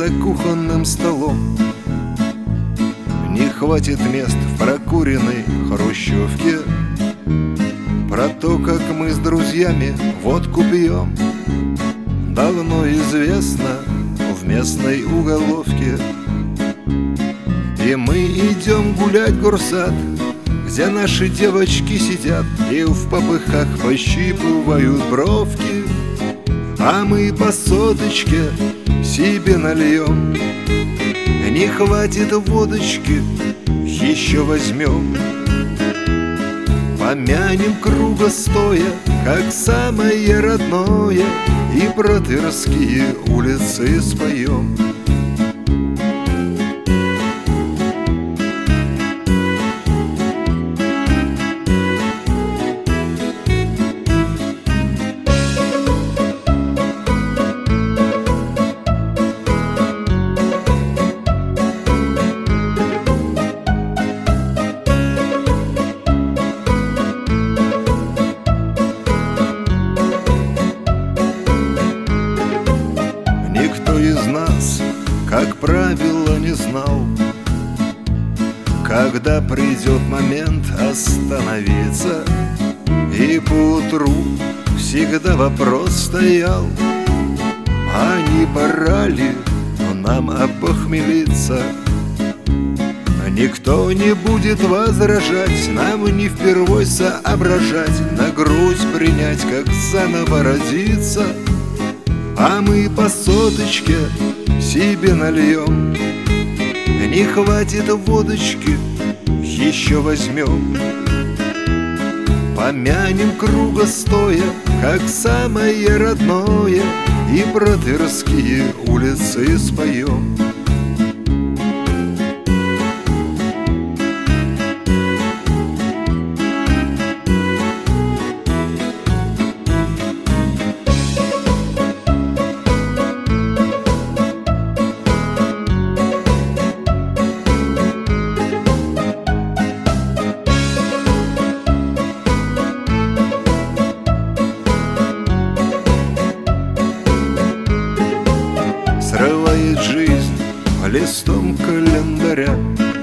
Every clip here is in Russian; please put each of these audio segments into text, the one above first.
за кухонным столом. Не хватит мест в прокуренной хрущевке. Про то, как мы с друзьями водку пьем, давно известно в местной уголовке. И мы идем гулять в горсад, где наши девочки сидят и в попыхах пощипывают бровки. А мы по соточке себе нальем. Не хватит водочки, еще возьмем. Помянем кругостоя, как самое родное, и про Тверские улицы споем. Никто из нас, как правило, не знал, когда придет момент остановиться. И поутру всегда вопрос стоял: а не пора ли нам опохмелиться? Никто не будет возражать, нам не впервой соображать, на грудь принять, как заново родиться. А мы по соточке себе нальем. Не хватит водочки, еще возьмем. Помянем кругостоя, как самое родное, и про Тверские улицы споем. Срывает жизнь листом календаря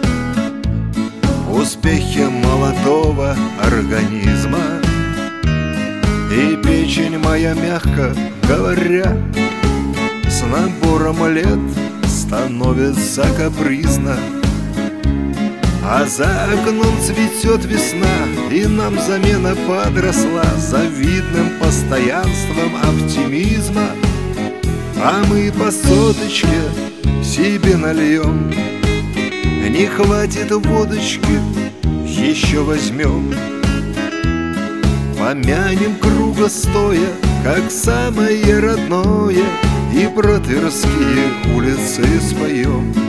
успехи молодого организма. И печень моя, мягко говоря, с набором лет становится капризна. А за окном цветет весна, и нам замена подросла завидным постоянством оптимизма. А мы по соточке себе нальем. Не хватит водочки, еще возьмем. Помянем кругостоя, как самое родное, и про Тверские улицы споем.